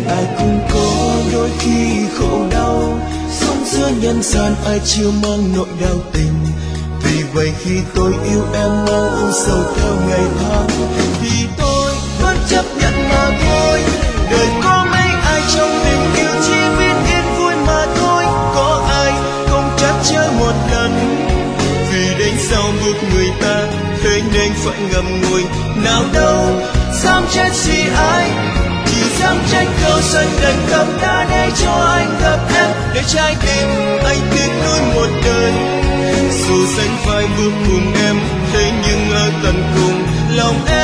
ai cũng có đôi khi khổ đau, sống giữa nhân gian ai chưa mang nỗi đau tình. Vì vậy khi tôi yêu em mang âu sầu theo ngày tháng, thì tôi vẫn chấp nhận mà thôi. Đời có mấy ai trong tình yêu chỉ biết yên vui mà thôi. Có ai không chắc chơi một lần, vì đến sau bước người ta thế nên phải ngậm ngùi. Nào đâu dám trách gì ai, chỉ dám trách câu sân đành tâm đã để cho anh gặp em, để trái tim anh tiếc nuối một đời. Dù sánh vai bước cùng em, thế nhưng ở tận cùng lòng em